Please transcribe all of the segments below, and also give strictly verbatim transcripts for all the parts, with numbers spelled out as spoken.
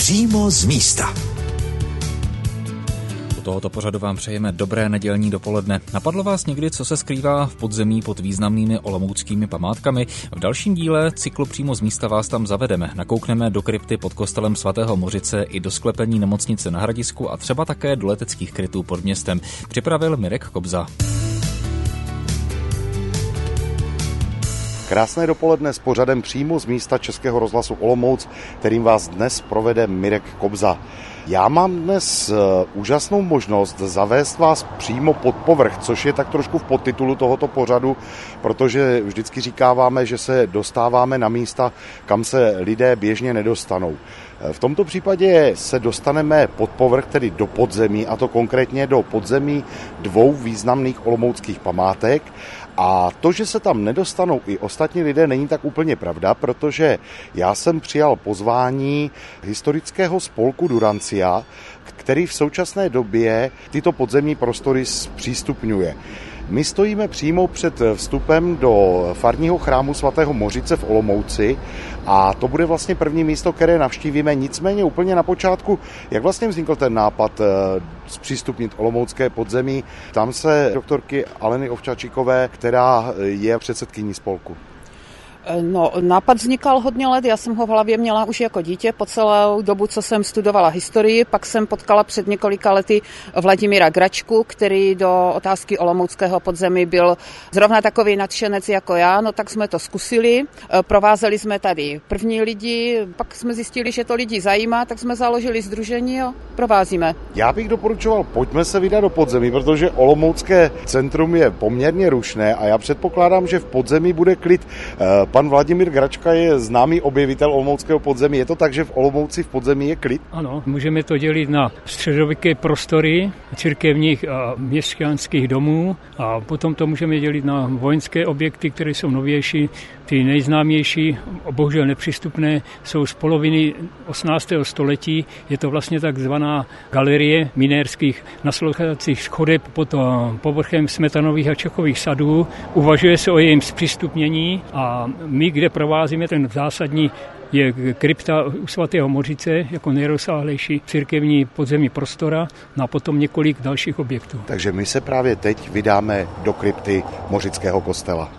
Přímo z místa. U tohoto pořadu vám přejeme dobré nedělní dopoledne. Napadlo vás někdy, co se skrývá v podzemí pod významnými olomouckými památkami? V dalším díle cyklu Přímo z místa vás tam zavedeme. Nakoukneme do krypty pod kostelem svatého Mořice i do sklepení nemocnice na Hradisku a třeba také do leteckých krytů pod městem. Připravil Mirek Kobza. Krásné dopoledne s pořadem Přímo z místa Českého rozhlasu Olomouc, kterým vás dnes provede Mirek Kobza. Já mám dnes úžasnou možnost zavést vás přímo pod povrch, což je tak trošku v podtitulu tohoto pořadu, protože vždycky říkáváme, že se dostáváme na místa, kam se lidé běžně nedostanou. V tomto případě se dostaneme pod povrch, tedy do podzemí, a to konkrétně do podzemí dvou významných olomouckých památek. A to, že se tam nedostanou i ostatní lidé, není tak úplně pravda, protože já jsem přijal pozvání historického spolku Durancia, který v současné době tyto podzemní prostory zpřístupňuje. My stojíme přímo před vstupem do farního chrámu svatého Mořice v Olomouci a to bude vlastně první místo, které navštívíme. Nicméně úplně na počátku, jak vlastně vznikl ten nápad zpřístupnit olomoucké podzemí, tam se doktorky Aleny Ovčáčikové, která je předsedkyní spolku. No, nápad vznikal hodně let, já jsem ho v hlavě měla už jako dítě po celou dobu, co jsem studovala historii, pak jsem potkala před několika lety Vladimíra Gračku, který do otázky olomouckého podzemí byl zrovna takový nadšenec jako já, no tak jsme to zkusili, provázeli jsme tady první lidi, pak jsme zjistili, že to lidi zajímá, tak jsme založili sdružení a provázíme. Já bych doporučoval, pojďme se vydat do podzemí, protože olomoucké centrum je poměrně rušné a já předpokládám, že v podzemí bude klid. Pan Vladimír Gračka je známý objevitel olomouckého podzemí. Je to tak, že v Olomouci v podzemí je klid? Ano, můžeme to dělit na středověké prostory církevních a měšťanských domů a potom to můžeme dělit na vojenské objekty, které jsou novější. Ty nejznámější, bohužel nepřístupné, jsou z poloviny osmnáctého století. Je to vlastně takzvaná galerie minérských naslouchacích schodeb pod povrchem Smetanových a Čechových sadů. Uvažuje se o jejím zpřístupnění a my, kde provázíme ten zásadní, je krypta u svatého Mořice jako nejrozsáhlejší církevní podzemní prostora a potom několik dalších objektů. Takže my se právě teď vydáme do krypty Mořického kostela.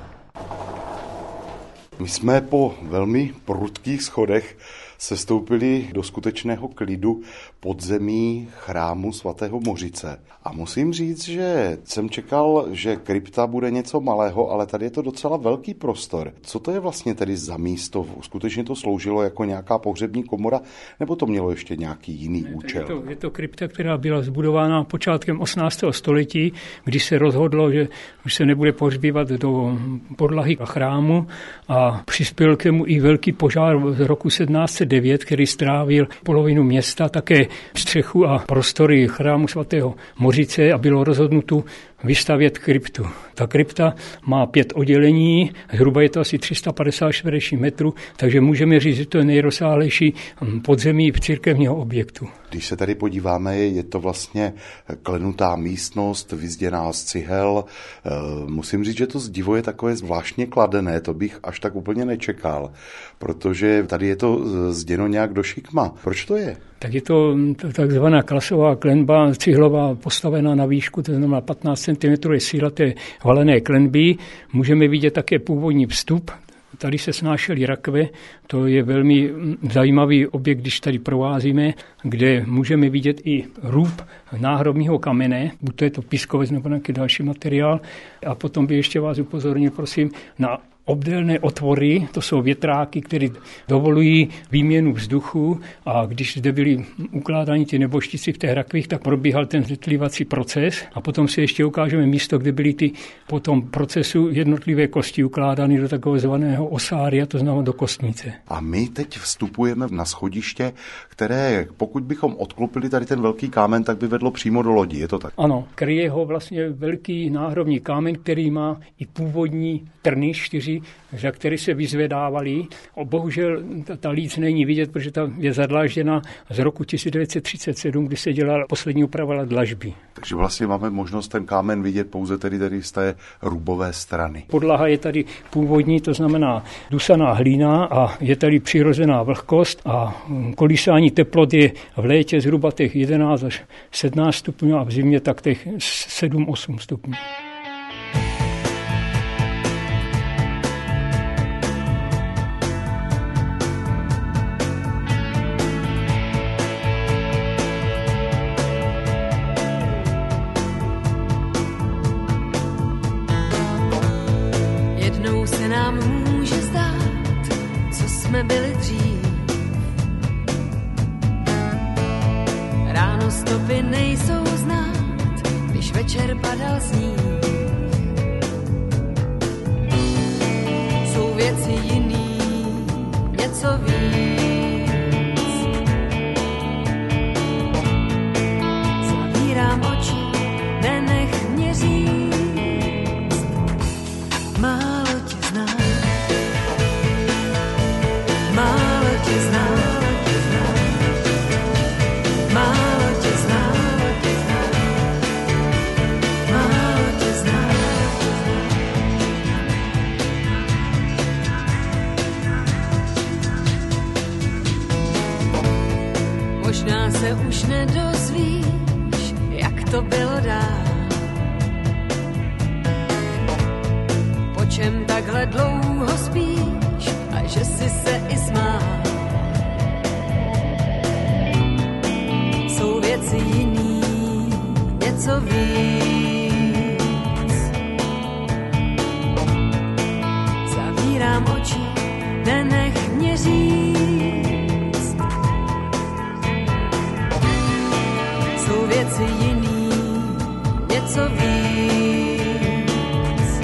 My jsme po velmi prudkých schodech sestoupili do skutečného klidu podzemí chrámu svatého Mořice. A musím říct, že jsem čekal, že krypta bude něco malého, ale tady je to docela velký prostor. Co to je vlastně tedy za místo? Skutečně to sloužilo jako nějaká pohřební komora, nebo to mělo ještě nějaký jiný účel? Je to, je to krypta, která byla zbudována počátkem osmnáctého století, kdy se rozhodlo, že už se nebude pohřbívat do podlahy chrámu a přispěl k němu i velký požár z roku sedmnáct set devět, který strávil polovinu města, také střechu a prostory chrámu svatého Mořice a bylo rozhodnuto vystavět kryptu. Ta krypta má pět oddělení, zhruba je to asi tři sta padesát čtverečních metrů, takže můžeme říct, že to je nejrozsáhlejší podzemí v církevního objektu. Když se tady podíváme, je to vlastně klenutá místnost, vyzděná z cihel. Musím říct, že to zdivo je takové zvláštně kladené, to bych až tak úplně nečekal, protože tady je to zděno nějak do šikma. Proč to je? Tak je to takzvaná klasová klenba cihlová postavená na výšku, to znamená patnáct centimetrů je síla té valené klenby. Můžeme vidět také původní vstup. Tady se snášely rakve, to je velmi zajímavý objekt, když tady provázíme, kde můžeme vidět i růb náhrobního kamene, buď to je to pískovec nebo nějaký další materiál. A potom bych ještě vás upozornil, prosím, na obdélné otvory, to jsou větráky, které dovolují výměnu vzduchu a když zde byly ukládáni ty nebožtici v těch rakvích, tak probíhal ten zvětlivací proces a potom si ještě ukážeme místo, kde byly ty po tom procesu jednotlivé kosti ukládány do takového zvaného osária, to znamená do kostnice. A my teď vstupujeme na schodiště, které pokud bychom odklopili tady ten velký kámen, tak by vedlo přímo do lodi, je to tak? Ano, kryje ho vlastně velký náhrobní kámen, který má i původní trny čtyři pilíři, za který se vyzvedávali. Bohužel ta, ta líc není vidět, protože ta je zadlážděna z roku tisíc devět set třicet sedm, kdy se dělala poslední úprava dlažby. Takže vlastně máme možnost ten kámen vidět pouze tedy, tedy z té rubové strany. Podlaha je tady původní, to znamená dusaná hlína a je tady přirozená vlhkost a kolísání teplot je v létě zhruba těch jedenáct až sedmnáct stupňů a v zimě tak těch sedm osm stupňů. Jednou se nám může zdát, co jsme byli dřív. Ráno stopy nejsou znát, když večer padal sníh. Jsou věci jiný, něco víc. Zavírám oči, nenech mě říct. Málo tě znám, málo tě znám. Možná se už nedozvíš, jak to bylo dál. Po čem takhle dlouho spíš a že si se i smál. Jsou věci jiný, něco víc. Zavírám oči, nenech mě říct. Jsou věci jiný, něco víc.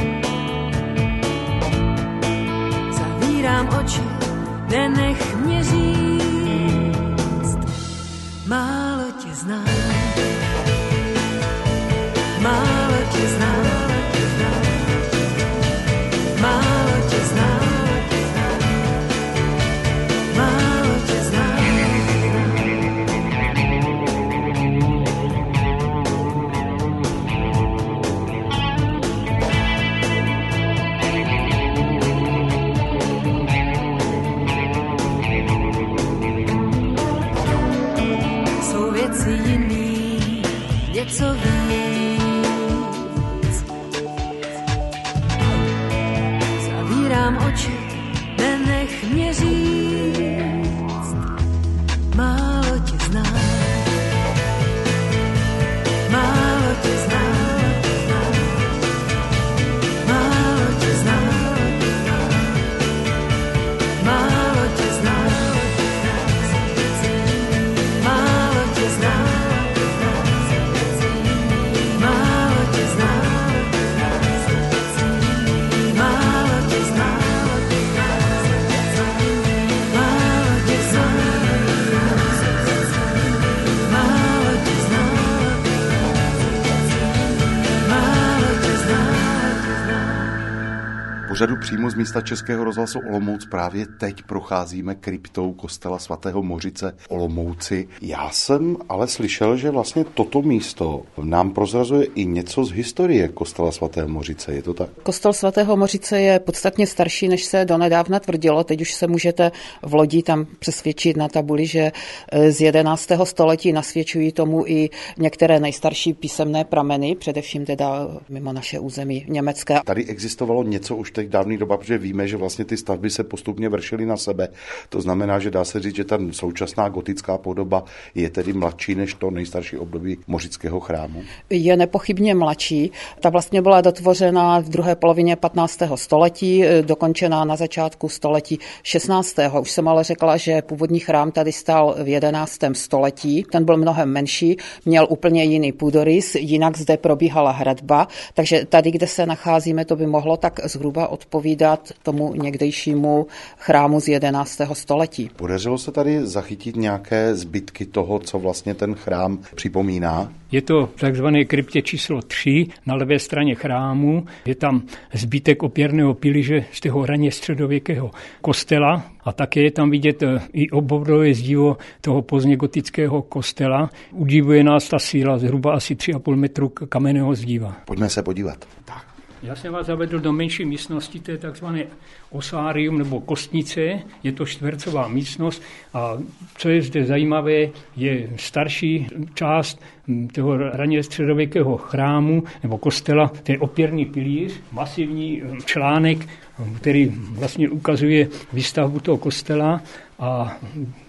Zavírám oči, nenech mě říct. Málo tě znám, málo tě znám, málo tě znám, málo tě znám. Jiný, něco víc. Zavírám oči, nenech mě říct. Málo tě znám, málo tě znám, málo tě znám, málo tě znám. Pořadu přímo z místa Českého rozhlasu Olomouc právě teď procházíme kryptou kostela svatého Mořice v Olomouci. Já jsem ale slyšel, že vlastně toto místo nám prozrazuje i něco z historie kostela svatého Mořice. Je to tak? Kostel svatého Mořice je podstatně starší, než se donedávna tvrdilo. Teď už se můžete v lodi tam přesvědčit na tabuli, že z jedenáctého století nasvědčují tomu i některé nejstarší písemné prameny, především teda mimo naše území německé. Tady existovalo něco už teď dávný doba, protože víme, že vlastně ty stavby se postupně vršily na sebe. To znamená, že dá se říct, že ta současná gotická podoba je tedy mladší než to nejstarší období mořického chrámu. Je nepochybně mladší. Ta vlastně byla dotvořena v druhé polovině patnáctého století, dokončená na začátku století šestnáctého Už jsem ale řekla, že původní chrám tady stál v jedenáctém století. Ten byl mnohem menší, měl úplně jiný půdorys, jinak zde probíhala hradba, takže tady, kde se nacházíme, to by mohlo tak zhruba odpovídat tomu někdejšímu chrámu z jedenáctého století. Podařilo se tady zachytit nějaké zbytky toho, co vlastně ten chrám připomíná? Je to v takzvané kryptě číslo tři na levé straně chrámu. Je tam zbytek opěrného pilíře z toho raně středověkého kostela a také je tam vidět i obvodové zdivo toho pozdně gotického kostela. Udivuje nás ta síla zhruba asi tři a půl metru kamenného zdiva. Pojďme se podívat. Tak. Já jsem vás zavedl do menší místnosti, to je takzvané osárium nebo kostnice, je to čtvercová místnost a co je zde zajímavé, je starší část toho raně středověkého chrámu nebo kostela, to je opěrný pilíř, masivní článek, který vlastně ukazuje výstavbu toho kostela a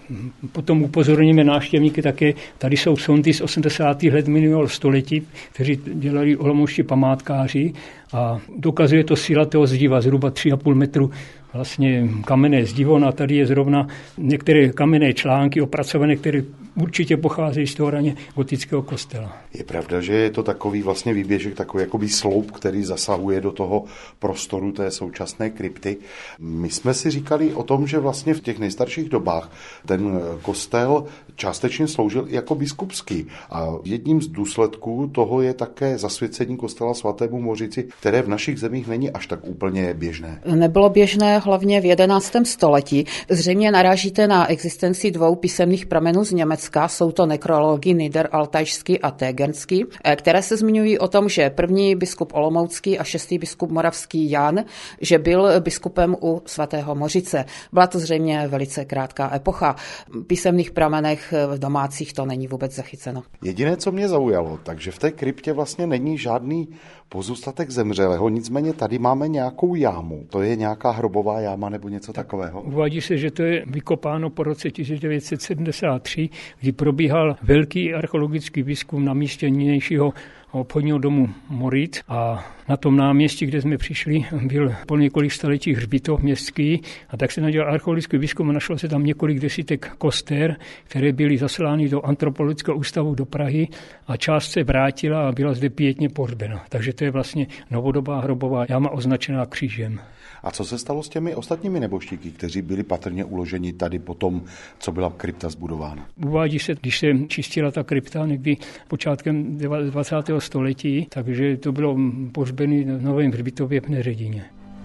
potom upozorníme návštěvníky také, tady jsou sondy z osmdesátých let minulého století, kteří dělali olomoučtí památkáři a dokazuje to síla toho zdiva, zhruba tři a půl metru vlastně kamenné zdivo a tady je zrovna některé kamenné články opracované, které určitě pocházejí z toho raně gotického kostela. Je pravda, že je to takový vlastně výběžek, takový jakoby sloup, který zasahuje do toho prostoru té současné krypty. My jsme si říkali o tom, že vlastně v těch nejstarších dobách ten kostel částečně sloužil i jako biskupský. A jedním z důsledků toho je také zasvěcení kostela svatému Mořici, které v našich zemích není až tak úplně běžné. Nebylo běžné hlavně v jedenáctém století. Zřejmě narážíte na existenci dvou písemných pramenů z Německa, jsou to nekrology Niederaltajský a Tegernský, které se zmiňují o tom, že první biskup olomoucký a šestý biskup moravský Jan, že byl biskupem u svatého Mořice. Byla to zřejmě velice krátká epocha. V písemných pramenech domácích to není vůbec zachyceno. Jediné, co mě zaujalo, takže v té kryptě vlastně není žádný pozůstatek zemřelého, nicméně tady máme nějakou jámu. To je nějaká hrobová jáma nebo něco takového? Uvádí se, že to je vykopáno po roce tisíc devět set sedmdesát tři, kdy probíhal velký archeologický výzkum na místě nynějšího obchodního domu Moritz a na tom náměstí, kde jsme přišli, byl po několik staletí hřbitov městský a tak se nadělal archeologický výzkum a našlo se tam několik desítek koster, které byly zaslány do antropologického ústavu do Prahy a část se vrátila a byla zde pietně pohřbena. Takže to je vlastně novodobá hrobová jáma označená křížem. A co se stalo s těmi ostatními nebožtíky, kteří byli patrně uloženi tady po tom, co byla krypta zbudována? Uvádí se, když se čistila ta krypta někdy počátkem dvacátého století, takže to bylo pohřbeny v Novém hřbitově v Neředině.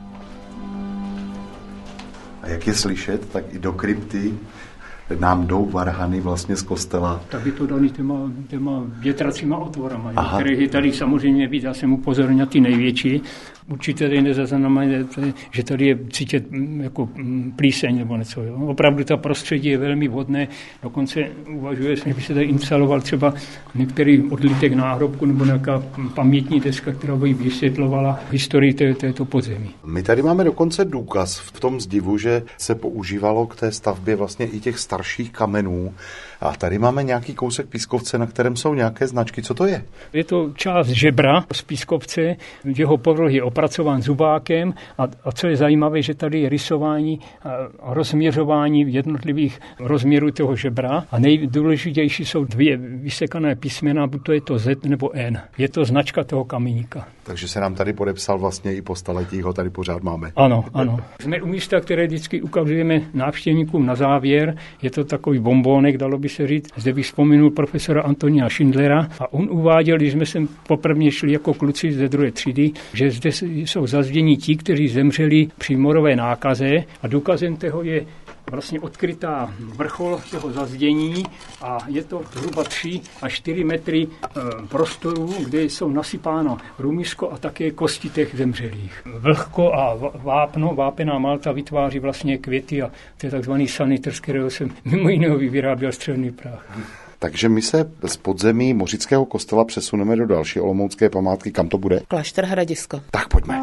A jak je slyšet, tak i do krypty nám jdou varhany vlastně z kostela. Tak je to daný těma, těma větracíma otvorama, které je tady samozřejmě víc. Já jsem upozornil na ty největší. Určitě tady nezaznamenáme, že tady je cítit jako plíseň nebo něco. Jo. Opravdu ta prostředí je velmi vhodné. Dokonce uvažuje, že by se tady instaloval třeba některý odlitek náhrobku nebo nějaká pamětní deska, která by vysvětlovala historii té, této podzemí. My tady máme dokonce důkaz v tom zdivu, že se používalo k té stavbě vlastně i těch starších kamenů. A tady máme nějaký kousek pískovce, na kterém jsou nějaké značky. Co to je? Je to část žebra z pískovce, jeho povrch je opracován zubákem a, a co je zajímavé, že tady je rysování a rozměřování jednotlivých rozměrů toho žebra a nejdůležitější jsou dvě vysekané písmena, buď to je to Z nebo N. Je to značka toho kameníka. Takže se nám tady podepsal vlastně i po staletí, ho tady pořád máme. Ano, ano. Jsme u místa, které vždycky ukazujeme návštěvníkům na závěr. Je to takový bombónek, dalo by se říct. Zde bych vzpomenul profesora Antonia Schindlera a on uváděl, když jsme sem poprvé šli jako kluci ze druhé třídy, že zde jsou zazdění ti, kteří zemřeli při morové nákaze a důkazem toho je vlastně odkrytá vrchol toho zazdění a je to zhruba tři až čtyři metry e, prostoru, kde jsou nasypáno rumisko a také kosti těch zemřelých. Vlhko a vápno, vápená malta vytváří vlastně květy a to je takzvaný sanitr, z kterého jsem mimo jiného vyráběl střelný prach. Takže my se z podzemí Mořického kostela přesuneme do další olomoucké památky. Kam to bude? Klášter Hradisko. Tak pojďme.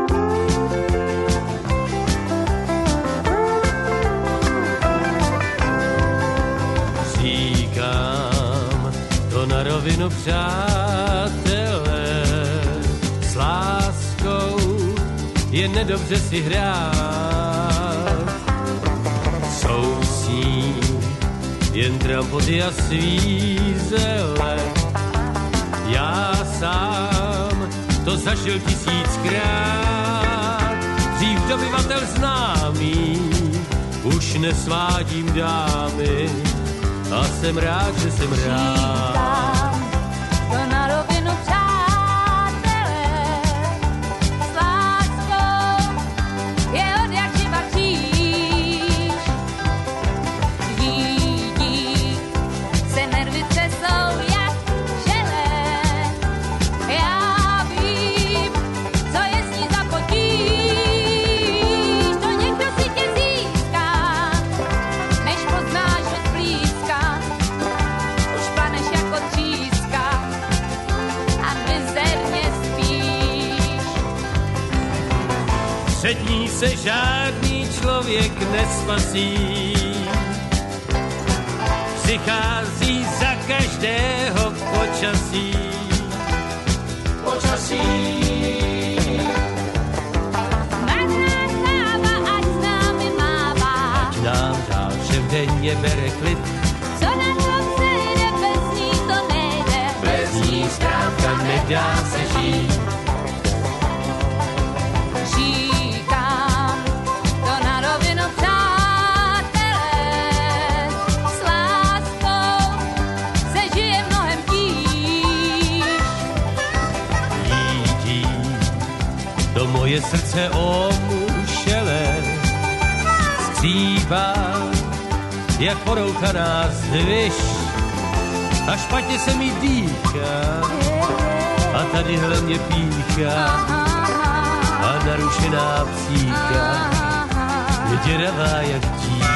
Říkám to na rovinu, přátelé, s láskou je nedobře si hrát. Jsou s ní jen trampoty a svízele. Já sám to zažil tisíckrát. dřív dobyvatel známý, už nesvádím dámy a jsem rád, že jsem rád. To na rovinu, přátelé, s láskou je od jak živa kříž. Dík, se nervy třesou jak želé, já vím, co je s ní za potíž. To někdo si tě získá, než poznáš od blízka, už planeš jako tříska a mizerně spíš. Před ní se žádný člověk nespasí, přichází za každého počasí. Počasí. Marná sláva, ať s námi mává, Ať nám dál všem denně bere klid, co na tom sejde, bez ní to nejde. bez ní zkrátka nedá se žít. Říkám to na rovinu, přátelé, s láskou se žije mnohem tíž. Jítí, to moje srdce omušele skřívá, jak porouchaná zdviž, a špatně se mi dýchá, a tadyhle mě píchá, a narušená psíka je děravá jak tíž.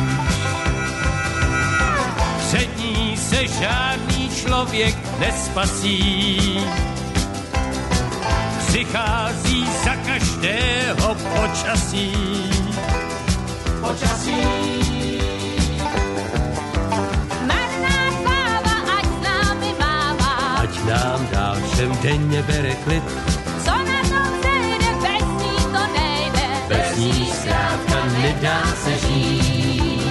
Před ní se žádný člověk nespasí, přichází za každého počasí. Počasí. Marná sláva, ať s námi mává, Ať nám dál všem denně bere klid, co na tom sejde, bez ní to nejde. bez ní zkrátka nedá se žít.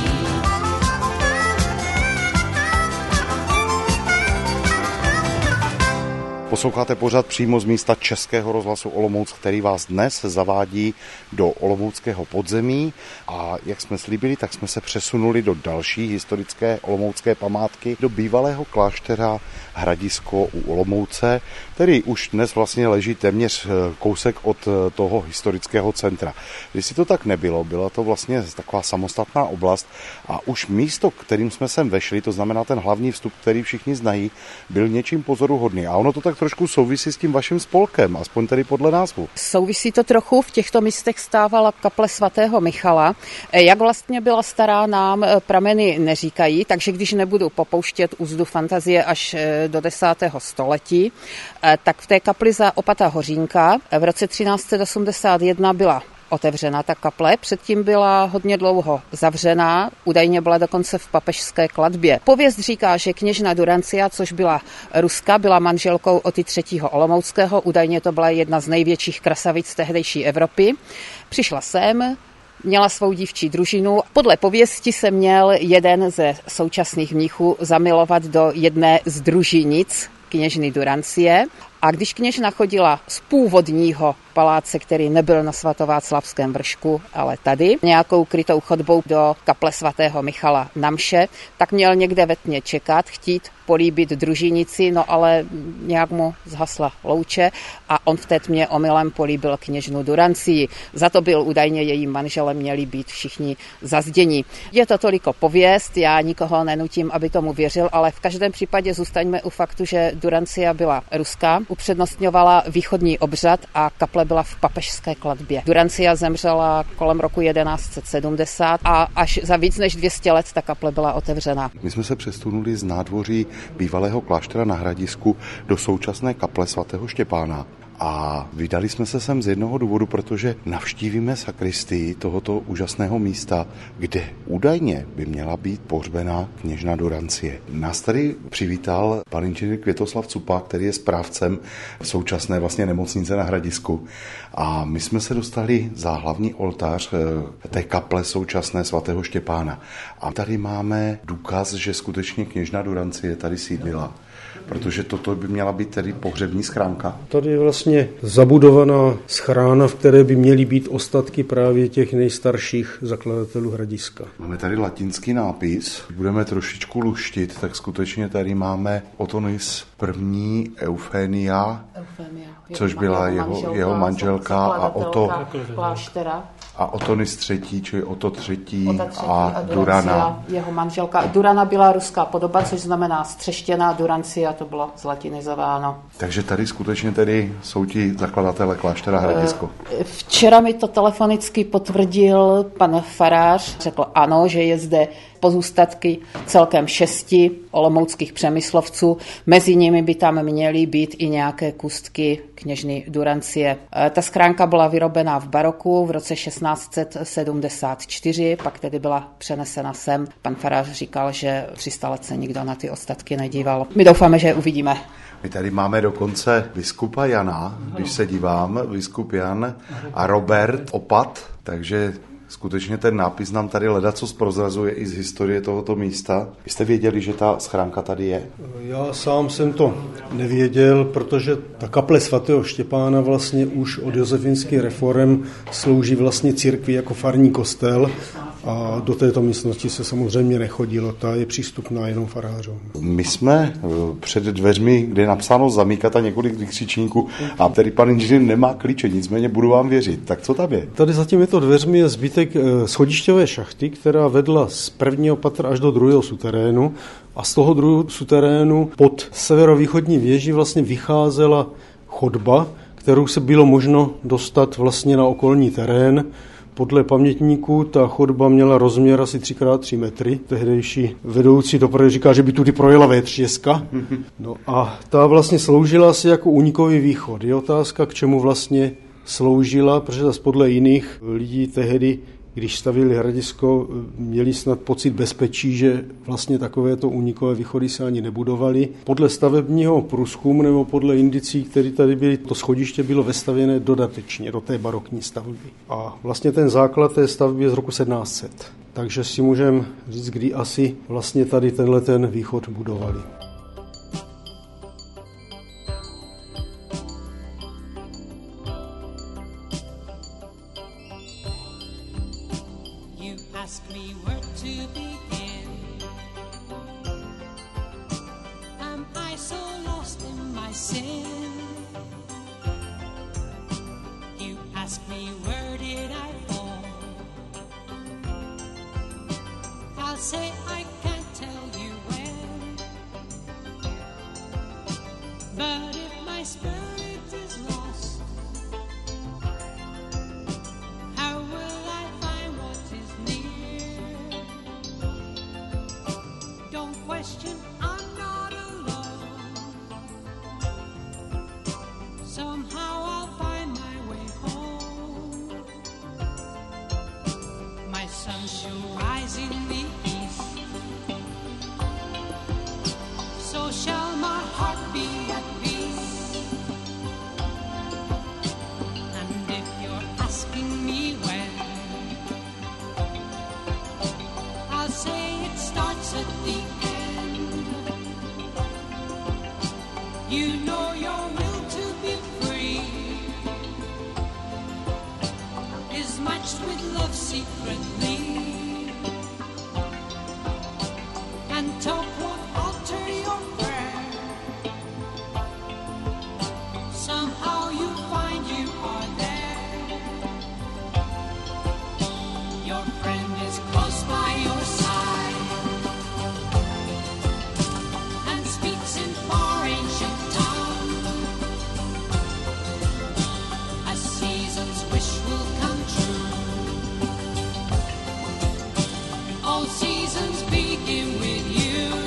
Posloucháte pořad přímo z místa Českého rozhlasu Olomouc, který vás dnes zavádí do olomouckého podzemí, a jak jsme slíbili, tak jsme se přesunuli do další historické olomoucké památky, do bývalého kláštera Hradisko u Olomouce, který už dnes vlastně leží téměř kousek od toho historického centra. Když si to tak nebylo, byla to vlastně taková samostatná oblast a už místo, kterým jsme sem vešli, to znamená ten hlavní vstup, který všichni znají, byl něčím pozoruhodný. A ono to tak trošku souvisí s tím vaším spolkem, aspoň tedy podle názvu. Souvisí to trochu, v těchto místech stávala kaple svatého Michala. Jak vlastně byla stará, nám prameny neříkají, takže když nebudu popouštět úzdu fantazie až do desátého století, tak v té kapli za opata Hořínka v roce třináct set osmdesát jedna byla otevřena ta kaple, předtím byla hodně dlouho zavřená, údajně byla dokonce v papežské klatbě. Pověst říká, že kněžna Durancia, což byla Ruska, byla manželkou Oty třetího Olomouckého, údajně to byla jedna z největších krasavic tehdejší Evropy. Přišla sem, měla svou dívčí družinu. Podle pověsti se měl jeden ze současných mnichů zamilovat do jedné z družinic kněžny Durancie. A když kněžna chodila z původního paláce, který nebyl na svatováclavském vršku, ale tady, nějakou krytou chodbou do kaple svatého Michala na mše, tak měl někde ve tmě čekat, chtít políbit družinici, no ale nějak mu zhasla louče a on v té tmě omylem políbil kněžnu Durancii. Za to byl údajně jejím manželem, měli být všichni zazdění. Je to toliko pověst, já nikoho nenutím, aby tomu věřil, ale v každém případě zůstaňme u faktu, že Durancia byla ruská, upřednostňovala východní obřad a kaple byla v papežské klatbě. Durancia zemřela kolem roku jedenáct set sedmdesát a až za víc než dvě stě let ta kaple byla otevřena. My jsme se přesunuli z nádvoří bývalého kláštera na Hradisku do současné kaple svatého Štěpána. A vydali jsme se sem z jednoho důvodu, protože navštívíme sakristii tohoto úžasného místa, kde údajně by měla být pohřbená kněžna Durancie. Nás tady přivítal pan inženýr Květoslav Cupa, který je správcem současné vlastně nemocnice na Hradisku. A my jsme se dostali za hlavní oltář té kaple současné svatého Štěpána. A tady máme důkaz, že skutečně kněžna Durancie tady sídlila. Protože toto by měla být tedy pohřební schránka. Tady je vlastně zabudovaná schrána, v které by měly být ostatky právě těch nejstarších zakladatelů Hradiska. Máme tady latinský nápis, budeme trošičku luštit, tak skutečně tady máme Otonis první Eufémia, Eufémia což byla jeho manželka, jeho manželka a Oto kláštera. A Otonis třetí, čili Oto třetí, Ota třetí a, a Durana. Jeho manželka. Durana byla ruská podoba, což znamená střeštěná, Durancia to bylo zlatinizováno. Takže tady skutečně tedy jsou ti zakladatelé kláštera Hradisko. Včera mi to telefonicky potvrdil pan farář, řekl ano, že je zde pozůstatky celkem šesti olomouckých přemyslovců. Mezi nimi by tam měly být i nějaké kůstky kněžny Durancie. Ta schránka byla vyrobená v baroku v roce šestnáct set sedmdesát čtyři, pak tedy byla přenesena sem. Pan farář říkal, že tři sta let se nikdo na ty ostatky nedíval. My doufáme, že je uvidíme. My tady máme dokonce biskupa Jana, když se dívám, biskup Jan a Robert Opat, takže skutečně ten nápis nám tady ledacos prozrazuje i z historie tohoto místa. Vy jste věděli, že ta schránka tady je? Já sám jsem to nevěděl, protože ta kaple svatého Štěpána vlastně už od josefínských reforem slouží vlastně církvi jako farní kostel a do této místnosti se samozřejmě nechodilo, ta je přístupná jenom farářům. My jsme před dveřmi, kde je napsáno zamíkat a několik vykřičníků a tady pan inženýr nemá klíče, nicméně budu vám věřit. Tak co tam je? Tady za těmito dveřmi je zbytek schodišťové šachty, která vedla z prvního patra až do druhého suterénu a z toho druhého suterénu pod severovýchodní věží vlastně vycházela chodba, kterou se bylo možno dostat vlastně na okolní terén. Podle pamětníků ta chodba měla rozměr asi tři krát tři metry. Tehdejší vedoucí dopravy říká, že by tudy projela vétřeska. No a ta vlastně sloužila asi jako únikový východ. Je otázka, k čemu vlastně sloužila, protože zase podle jiných lidí tehdy, když stavili Hradisko, měli snad pocit bezpečí, že vlastně takovéto únikové východy se ani nebudovaly. Podle stavebního průzkumu nebo podle indicí, které tady byly, to schodiště bylo vestavěné dodatečně do té barokní stavby. A vlastně ten základ té stavby je z roku sedmnáct set. Takže si můžeme říct, kdy asi vlastně tady tenhle ten východ budovali. All seasons begin with you.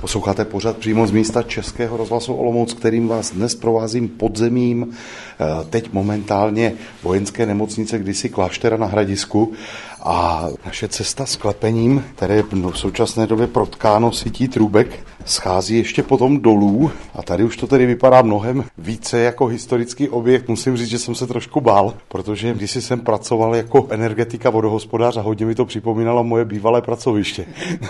Posloucháte pořad přímo z místa Českého rozhlasu Olomouc, kterým vás dnes provázím podzemím, teď momentálně vojenské nemocnice, kdysi kláštera na Hradisku. A naše cesta s klepením, které je v současné době protkáno sítí trůbek, schází ještě potom dolů a tady už to tedy vypadá mnohem více jako historický objekt. Musím říct, že jsem se trošku bál, protože když jsem pracoval jako energetika vodohospodář a hodně mi to připomínalo moje bývalé pracoviště.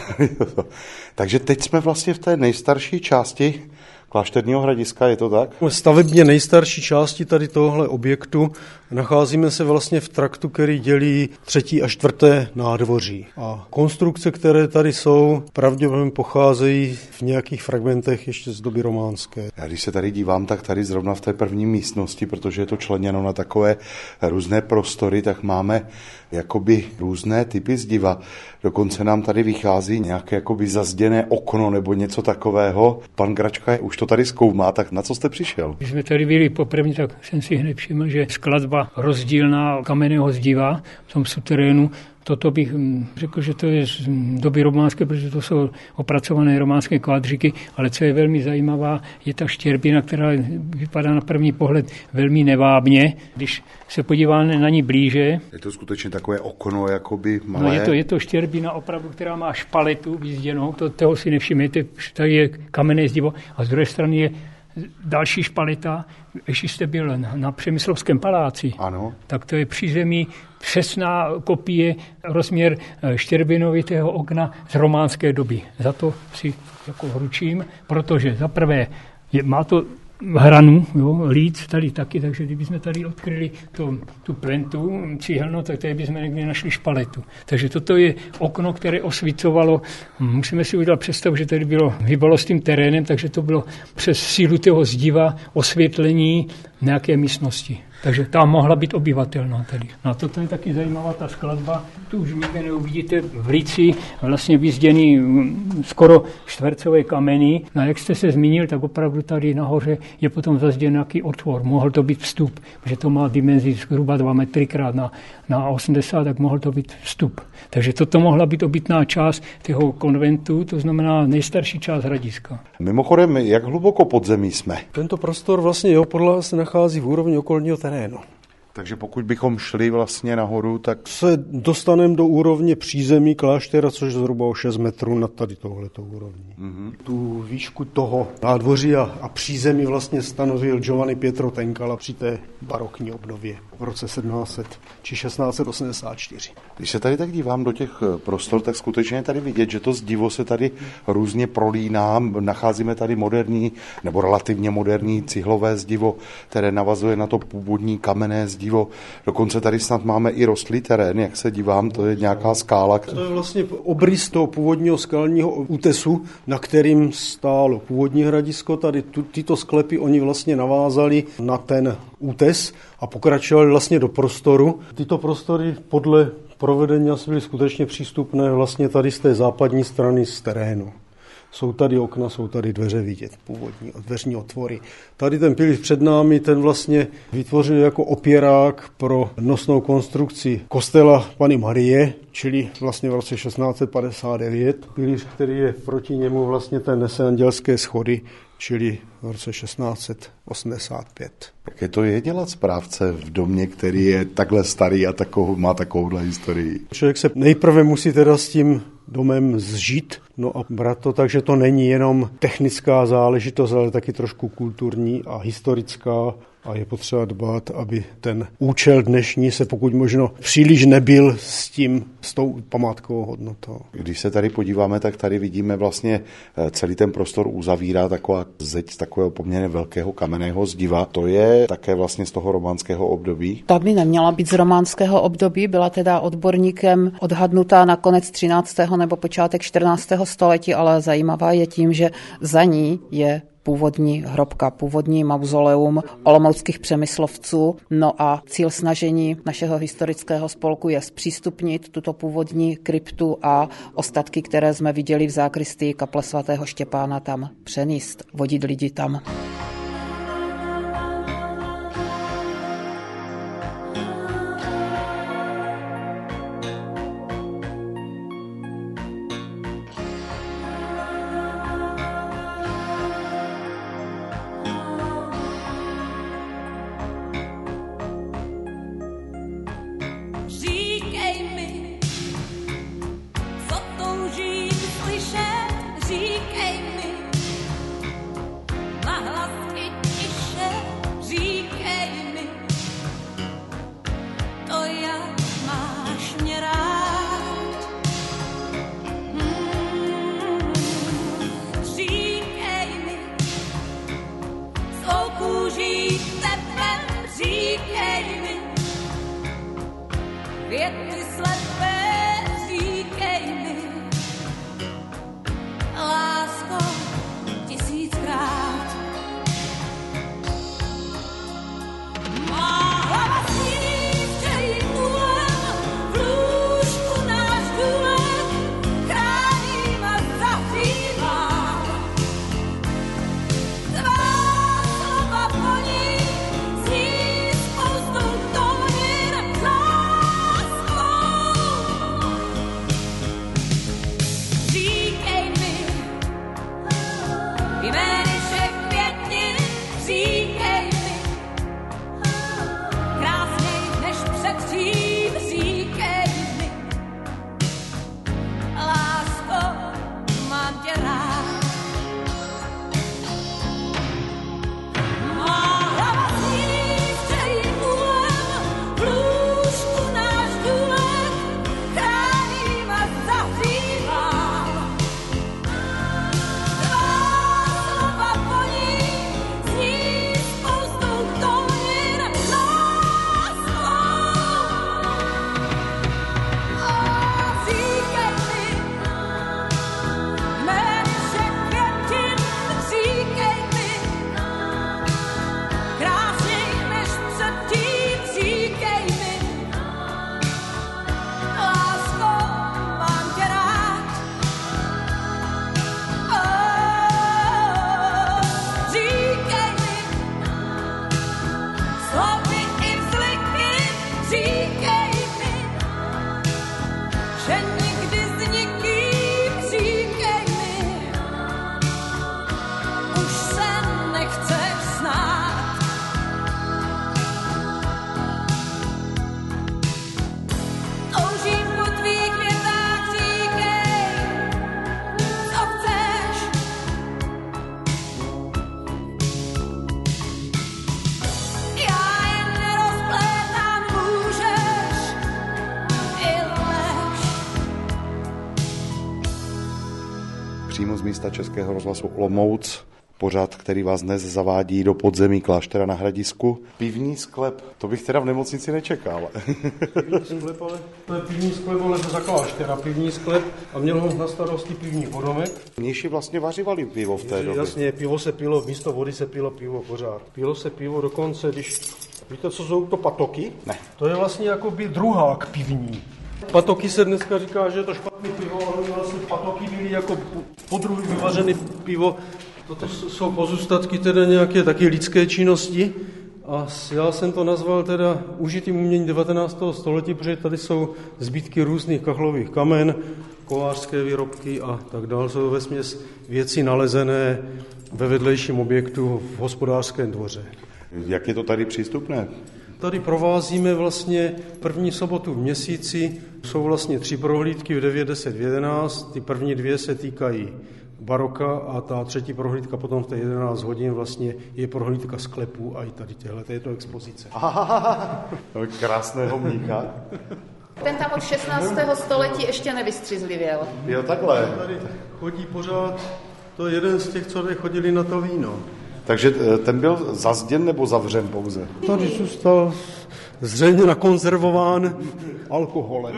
Takže teď jsme vlastně v té nejstarší části Klášterního Hradiska, je to tak? Stavebně nejstarší části tady tohohle objektu nacházíme se vlastně v traktu, který dělí třetí a čtvrté nádvoří. A konstrukce, které tady jsou, pravděpodobně pocházejí v nějakých fragmentech ještě z doby románské. Já když se tady dívám, tak tady zrovna v té první místnosti, protože je to členěno na takové různé prostory, tak máme jakoby různé typy zdiva. Dokonce nám tady vychází nějaké jakoby zazděné okno nebo něco takového. Pan Gračka je, už to tady zkoumá, tak na co jste přišel? Když jsme tady byli poprvé, tak jsem si hned všiml, že skladba rozdílná kamenného zdiva v tom suterénu, toto bych řekl, že to je z doby románské, protože to jsou opracované románské kvadříky, ale co je velmi zajímavá, je ta štěrbina, která vypadá na první pohled velmi nevábně. Když se podíváme na ní blíže. Je to skutečně takové okno, jakoby malé? No je to, je to štěrbina opravdu, která má špaletu vyzděnou, to, toho si nevšimněte, tady je kamenné zdivo a z druhé strany je další špalita. Když jste byl na, na Přemyslovském paláci, ano. Tak to je přízemí přesná kopie, rozměr štěrbinovitého okna z románské doby. Za to si jako vručím, protože za prvé je, má to hranu, jo, líc tady taky, takže kdybychom tady odkryli to, tu plentu cihelnou, tak tady bychom někdy našli špaletu. Takže toto je okno, které osvícovalo, musíme si udělat představu, že tady bylo hybalo s tím terénem, takže to bylo přes sílu toho zdiva osvětlení nějaké místnosti. Takže tam mohla být obyvatelná tady. No a toto je taky zajímavá ta skladba. Tu už nikde neuvidíte v líci, vlastně vyzděný skoro čtvercové kameny. No a jak jste se zmínil, tak opravdu tady nahoře je potom zazděn nějaký otvor. Mohl to být vstup, protože to má dimenzi zhruba dva metry krát na, na osmdesát, tak mohl to být vstup. Takže toto mohla být obytná část toho konventu, to znamená nejstarší část Hradiska. Mimochodem, jak hluboko pod zemí jsme? Tento prostor vlastně jeho podlaha se nachází v úrovni okolního terénu. Takže pokud bychom šli vlastně nahoru, tak se dostaneme do úrovně přízemí kláštera, což je zhruba o šest metrů nad tady touhletou úrovní. Mm-hmm. Tu výšku toho nádvoří a, a přízemí vlastně stanovil Giovanni Pietro Tenkala při té barokní obnově v roce sedmnáct set či šestnáct set osmdesát čtyři. Když se tady tak dívám do těch prostor, tak skutečně je tady vidět, že to zdivo se tady různě prolíná. Nacházíme tady moderní nebo relativně moderní cihlové zdivo, které navazuje na to původní kamenné zdivo. Dokonce tady snad máme i rostlý terén, jak se dívám, to je nějaká skála. To je vlastně obrys toho původního skalního útesu, na kterým stálo původní hradisko. Tady tu, tyto sklepy oni vlastně navázali na ten útes a pokračovali vlastně do prostoru. Tyto prostory podle provedení asi byly skutečně přístupné vlastně tady z té západní strany z terénu. Jsou tady okna, jsou tady dveře vidět, původní dveřní otvory. Tady ten pilíř před námi, ten vlastně vytvořil jako opěrák pro nosnou konstrukci kostela Panny Marie, čili vlastně v roce šestnáct set padesát devět. Pilíř, který je proti němu vlastně ten nese andělské schody, čili v roce šestnáct set osmdesát pět. Jaké to je dělat správce v domě, který je takhle starý a takovou, má takovouhle historii? Člověk se nejprve musí teda s tím domem zžít, no a brát to tak, že to není jenom technická záležitost, ale taky trošku kulturní a historická a je potřeba dbát, aby ten účel dnešní se pokud možno příliš nebyl s tím, s tou památkovou hodnotou. Když se tady podíváme, tak tady vidíme vlastně celý ten prostor uzavírá taková zeď z takového poměrně velkého kamenného zdiva. To je také vlastně z toho románského období? Ta by neměla být z románského období, byla teda odborníkem odhadnutá na konec třináctého nebo počátek čtrnáctého století, ale zajímavá je tím, že za ní je původní hrobka, původní mauzoleum olomouckých přemyslovců. No a cíl snažení našeho historického spolku je zpřístupnit tuto původní kryptu a ostatky, které jsme viděli v zákristii kaple svatého Štěpána, tam přenést, vodit lidi tam. květy slepé, říkej mi, lásko, tisíckrát. Má hlava sní včerým důlem, v lůžku náš důlek, chráním a zahřívám. Tvá slova voní, zní spoustou tónin láskou. Říkej mi jmény všech květin, říkej mi krásněji než předtím, říkej mi lásko, mám tě rád. Má hlava zní včerým důlem, v lůžku náš důlek, chráním a zahřívám. Tvá slova voní, zní spoustou tónin láskou. Říkej mi jmény všech květin, říkej mi krásněji než předtím, říkej mi lásko, mám tě rád. Říkej mi slovy i vzliky, říkej mi, že nikdy s nikým, říkej mi, už se nechceš znát. Toužím po tvých květách, říkej, co chceš. Já jen nerozplétám, můžeš i lež. Přímo z místa Českého rozhlasu Olomouc, pořad, který vás dnes zavádí do podzemí kláštera na Hradisku. Pivní sklep, to bych teda v nemocnici nečekal. Pivní sklep, ale to je pivní sklep, ale za kláštera pivní sklep a měl ho na starosti pivní podomek. Mniši vlastně vařivali pivo v té době. Jasně, pivo se pilo, místo vody se pilo pivo pořád. Pilo se pivo dokonce, když... Víte, co jsou to patoky? Ne. To je vlastně jakoby druhák pivní. Patoky se dneska říká, že je to špatný pivo, ale vlastně patoky byly jako podruhý vyvařené pivo. Toto jsou pozůstatky teda nějaké taky lidské činnosti a já jsem to nazval teda užitým umění devatenáctého století, protože tady jsou zbytky různých kachlových kamen, kovářské výrobky a tak dále. Jsou vesměs věci nalezené ve vedlejším objektu v hospodářském dvoře. Jak je to tady přístupné? Tady provázíme vlastně první sobotu v měsíci, jsou vlastně tři prohlídky v devět, deset, jedenáct, ty první dvě se týkají baroka a ta třetí prohlídka potom v té jedenáct hodin vlastně je prohlídka sklepů a i tady těhle, to je to expozice. Aha, krásného mnícha. Ten tam od šestnáctého století ještě nevystřízlivěl. Jo, takhle. Tady chodí pořád, to je jeden z těch, co tady chodili na to víno. Takže ten byl zazděn nebo zavřen pouze? Tady zůstal zřejmě nakonzervován alkoholem.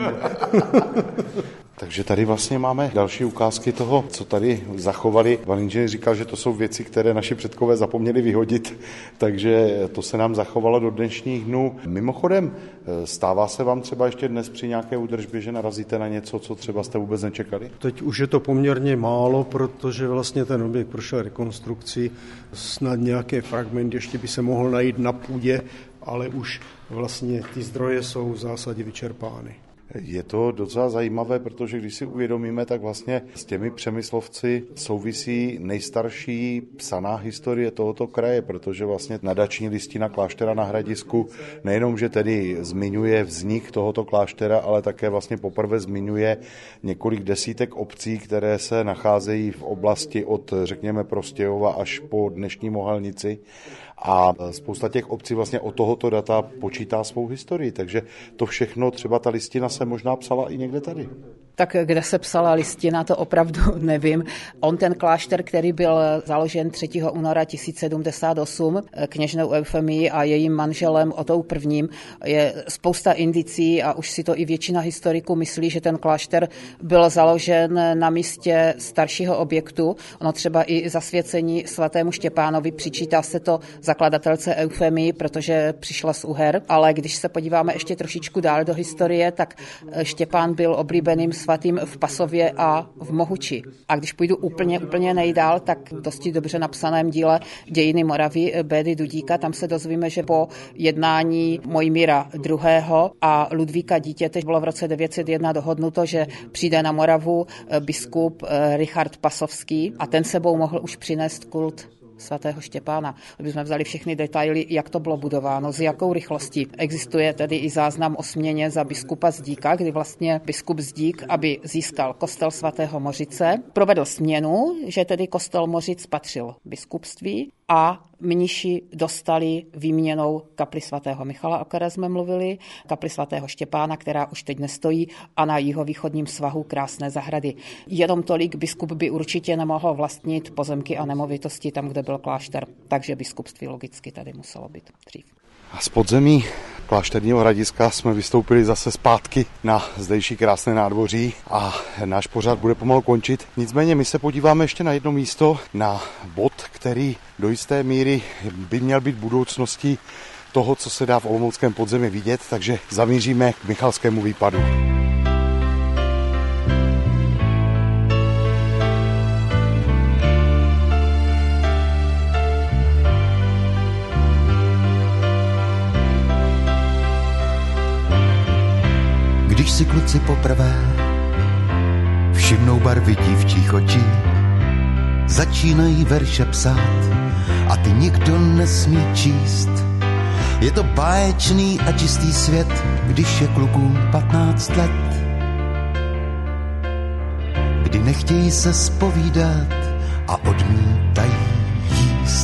Takže tady vlastně máme další ukázky toho, co tady zachovali. Pan inženýr říkal, že to jsou věci, které naši předkové zapomněli vyhodit, takže to se nám zachovalo do dnešních dnů. Mimochodem, stává se vám třeba ještě dnes při nějaké údržbě, že narazíte na něco, co třeba jste vůbec nečekali? Teď už je to poměrně málo, protože vlastně ten objekt prošel rekonstrukci. Snad nějaké fragment ještě by se mohl najít na půdě, ale už vlastně ty zdroje jsou v zásadě vyčerpány. Je to docela zajímavé, protože když si uvědomíme, tak vlastně s těmi Přemyslovci souvisí nejstarší psaná historie tohoto kraje, protože vlastně nadační listina kláštera na Hradisku nejenom, že tedy zmiňuje vznik tohoto kláštera, ale také vlastně poprvé zmiňuje několik desítek obcí, které se nacházejí v oblasti od, řekněme, Prostějova až po dnešní Mohelnici. A spousta těch obcí vlastně od tohoto data počítá svou historii, takže to všechno, třeba ta listina se možná psala i někde tady. Tak kde se psala listina, to opravdu nevím. On ten klášter, který byl založen třetího února tisíc sedmdesát osm kněžnou Eufemií a jejím manželem Otou prvním, je spousta indicí a už si to i většina historiků myslí, že ten klášter byl založen na místě staršího objektu. Ono třeba i zasvěcení svatému Štěpánovi přičítá se to zakladatelce Eufemii, protože přišla z Uher, ale když se podíváme ještě trošičku dál do historie, tak Štěpán byl oblíbeným svatým v Pasově a v Mohuči. A když půjdu úplně, úplně nejdál, tak dosti dobře napsaném díle Dějiny Moravy Bédy Dudíka, tam se dozvíme, že po jednání Mojmíra druhého. a Ludvíka dítěte bylo v roce devět set jedna dohodnuto, že přijde na Moravu biskup Richard Pasovský a ten sebou mohl už přinést kult svatého Štěpána. Kdybychom vzali všechny detaily, jak to bylo budováno, s jakou rychlostí. Existuje tedy i záznam o směně za biskupa Zdíka, kdy vlastně biskup Zdík, aby získal kostel svatého Mořice, provedl směnu, že tedy kostel Mořic patřil biskupství a mniši dostali výměnou kapli svatého Michala, o které jsme mluvili, kapli svatého Štěpána, která už teď nestojí, a na jihovýchodním svahu krásné zahrady. Jenom tolik biskup by určitě nemohl vlastnit pozemky a nemovitosti tam, kde byl klášter, takže biskupství logicky tady muselo být dřív. A z podzemí klášterního hradiska jsme vystoupili zase zpátky na zdejší krásné nádvoří a náš pořad bude pomalu končit. Nicméně my se podíváme ještě na jedno místo, na bod, který do jisté míry by měl být budoucností toho, co se dá v olomouckém podzemí vidět, takže zamíříme k Michalskému výpadu. Když si kluci poprvé všimnou barvy dívčích očí, začínají verše psát a ty nikdo nesmí číst. Je to báječný a čistý svět, když je klukům patnáct let, kdy nechtějí se zpovídat a odmítají jíst.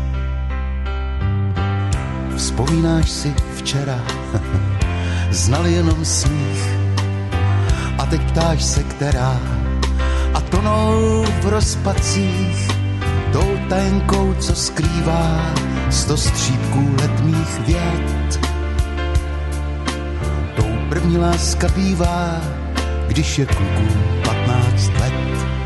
Vzpomínáš si včera, znali jenom smích a teď ptáš se, která, a tonou v rozpacích tou tajenkou, co skrývá sto střípků letmých vět. Tou první láska bývá, když je klukům patnáct let.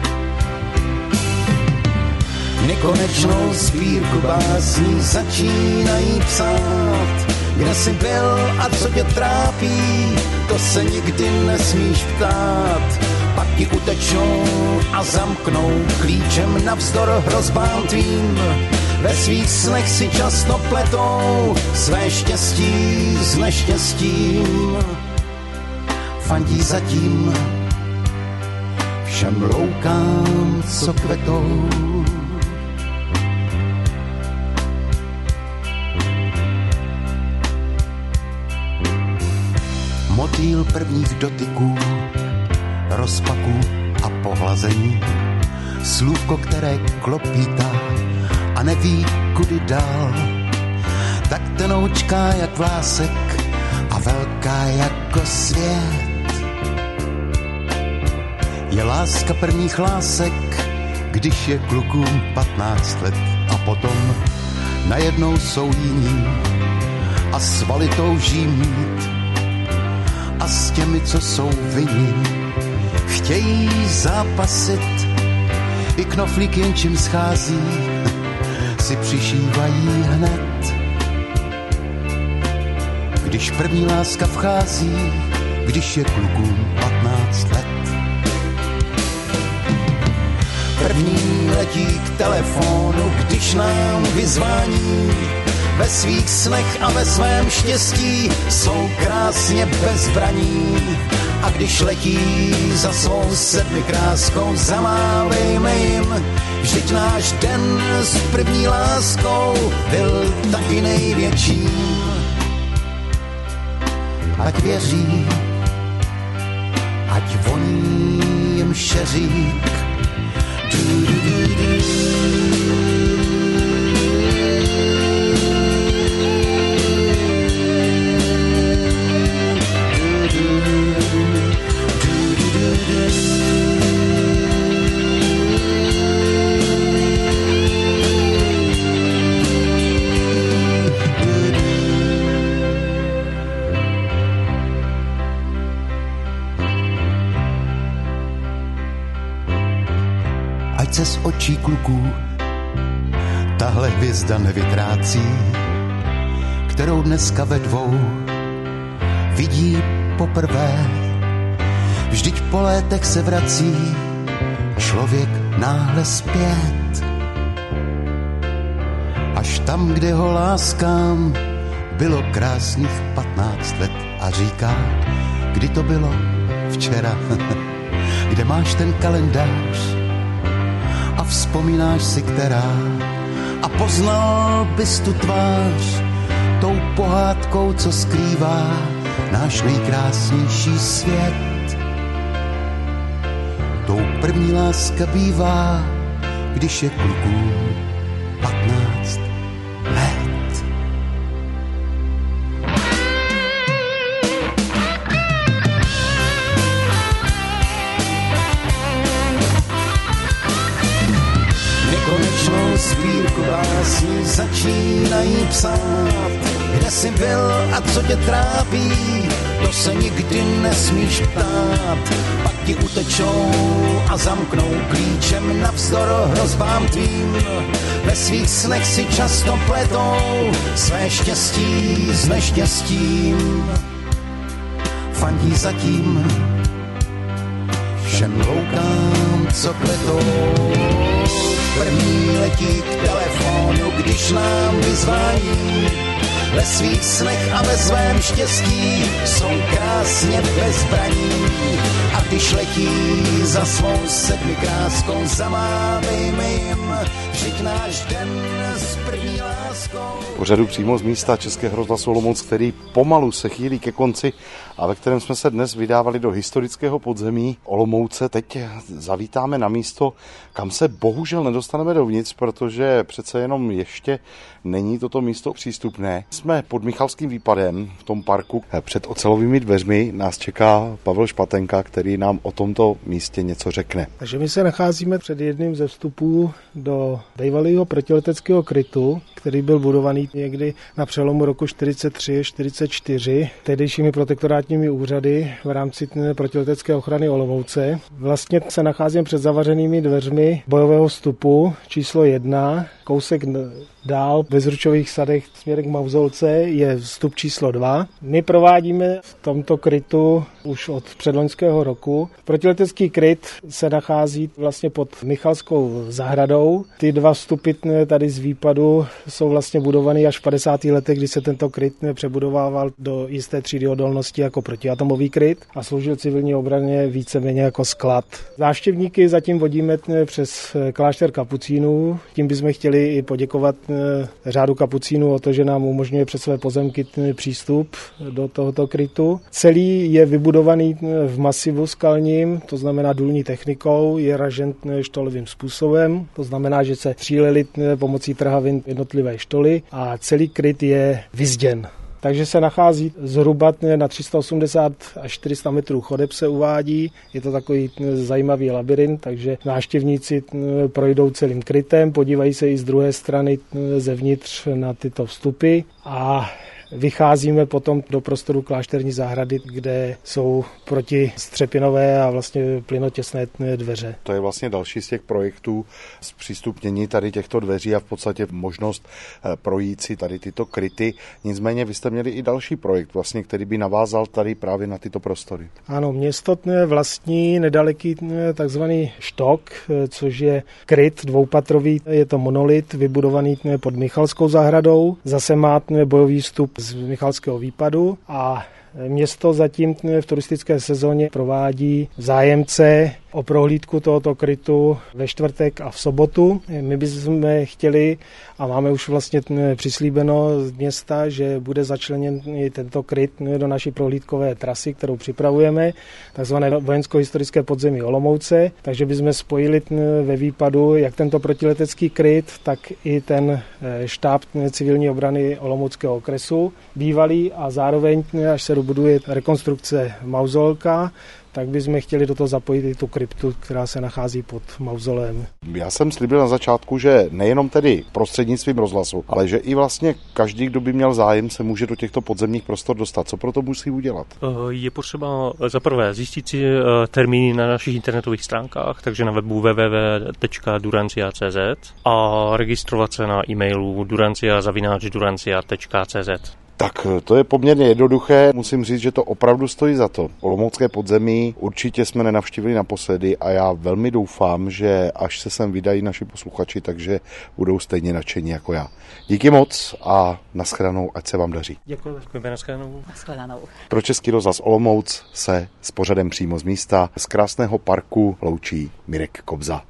Nekonečnou sbírku básní začínají psát. Kde jsi byl a co tě trápí, to se nikdy nesmíš ptát. Pak ti utečou a zamknou klíčem navzdor hrozbám tvým. Ve svých snech si často pletou své štěstí s neštěstím. Fandí zatím všem loukám, co kvetou. Motýl prvních dotyků, rozpaků a pohlazení, slůvko, které klopítá a neví, kudy dál. Tak tenoučká jak vlásek a velká jako svět. Je láska prvních lásek, když je klukům patnáct let, a potom najednou jsou jiní a svaly touží mít. A s těmi, co jsou vinni, chtějí zápasit. I knoflík jen čím schází, si přišívají hned. Když první láska vchází, když je klukům patnáct let. První letí k telefonu, když nám vyzvání. Ve svých snech a ve svém štěstí jsou krásně bez zbraní. A když letí za svou sedmi kráskou, zamávejme jim. Vždyť náš den s první láskou byl taky největší. Ať věří, ať voní jim šeřík. Du, du, du, du. Do, do, do. ať se z očí kluků tahle hvězda nevytrácí, kterou dneska ve dvou vidí poprvé. Vždyť po létech se vrací člověk náhle zpět. Až tam, kde ho láskám, bylo krásných patnáct let a říká, kdy to bylo včera, kde máš ten kalendář a vzpomínáš si která a poznal bys tu tvář tou pohádkou, co skrývá náš nejkrásnější svět. Tou první láska bývá, když je kluků patnáct let. Nekonečnou sbírku básní začínají psát, kde jsi byl a co tě trápí, to se nikdy nesmíš ptát. Pak ti utečou a zamknou klíčem navzdor hrozbám tvým. Ve svých snech si často pletou své štěstí s neštěstím. Fandí zatím všem loukám, co kletou. První letí k telefonu, když nám vyzvání. Ve svých snech a ve svém štěstí jsou krásně bez zbraní. A když letí za svou sedmi kráskou, zamávejme jim, vždyť náš den s první láskou. Pořadu přímo z místa Českého rozhlasu Olomouc, který pomalu se chýlí ke konci a ve kterém jsme se dnes vydávali do historického podzemí Olomouce. Teď zavítáme na místo, kam se bohužel nedostaneme dovnitř, protože přece jenom ještě není toto místo přístupné. Jsme pod Michalským výpadem v tom parku. Před ocelovými dveřmi nás čeká Pavel Špatenka, který nám o tomto místě něco řekne. Takže my se nacházíme před jedním ze vstupů do bývalého protileteckého krytu, který byl budovaný někdy na přelomu roku čtyřicet tři čtyřicet čtyři tehdejšími protektorátními úřady v rámci protiletecké ochrany Olomouce. Vlastně se nacházím před zavařenými dveřmi bojového vstupu číslo jedna, kousek dál ve Zručových sadech směrem k Mauzolce je vstup číslo dva. My provádíme v tomto krytu už od předloňského roku. Protiletecký kryt se nachází vlastně pod Michalskou zahradou. Ty dva vstupy tady z výpadu jsou vlastně budovaný až v padesátých letech, kdy se tento kryt přebudovával do jisté třídy odolnosti jako protiatomový kryt a sloužil civilní obraně víceméně jako sklad. Návštěvníky zatím vodíme přes klášter kapucínů. Tím bychom chtěli i poděkovat řádu kapucínů o to, že nám umožňuje přes své pozemky přístup do tohoto krytu. Celý je vybudovaný v masivu skalním, to znamená důlní technikou, je ražen štolovým způsobem, to znamená, že se střílely pomocí trhavin jednotlivé štoly a celý kryt je vyzděn. Takže se nachází zhruba na tři sta osmdesát až čtyři sta metrů chodeb se uvádí. Je to takový zajímavý labyrint, takže návštěvníci projdou celým krytem, podívají se i z druhé strany zevnitř na tyto vstupy a vycházíme potom do prostoru klášterní zahrady, kde jsou protistřepinové a vlastně plynotěsné dveře. To je vlastně další z těch projektů zpřístupnění tady těchto dveří a v podstatě možnost projít si tady tyto kryty. Nicméně vy jste měli i další projekt, vlastně, který by navázal tady právě na tyto prostory. Ano, město vlastní nedaleký takzvaný štok, což je kryt dvoupatrový, je to monolit vybudovaný pod Michalskou zahradou. Zase má bojový vstup z Michalského výpadu a město zatím v turistické sezóně provádí zájemce o prohlídku tohoto krytu ve čtvrtek a v sobotu. My bychom chtěli a máme už vlastně přislíbeno z města, že bude začleněn i tento kryt do naší prohlídkové trasy, kterou připravujeme, takzvané vojensko-historické podzemí Olomouce, takže bychom spojili ve výpadu jak tento protiletecký kryt, tak i ten štáb civilní obrany Olomouckého okresu, bývalý a zároveň, až se dobuduje rekonstrukce mauzolka, tak bychom chtěli do toho zapojit i tu kryptu, která se nachází pod mauzolem. Já jsem slíbil na začátku, že nejenom tedy prostřednictvím rozhlasu, ale že i vlastně každý, kdo by měl zájem, se může do těchto podzemních prostor dostat. Co pro to musí udělat? Je potřeba za prvé zjistit si termíny na našich internetových stránkách, takže na webu w w w tečka durancia tečka c z a registrovat se na e-mailu durancia zavináč durancia tečka c z. Tak to je poměrně jednoduché, musím říct, že to opravdu stojí za to. Olomoucké podzemí určitě jsme nenavštívili naposledy a já velmi doufám, že až se sem vydají naši posluchači, takže budou stejně nadšení jako já. Díky moc a nashledanou, ať se vám daří. Děkuji, děkujeme, nashledanou. Nashledanou. Pro Český rozhlas Olomouc se s pořadem přímo z místa z krásného parku loučí Mirek Kobza.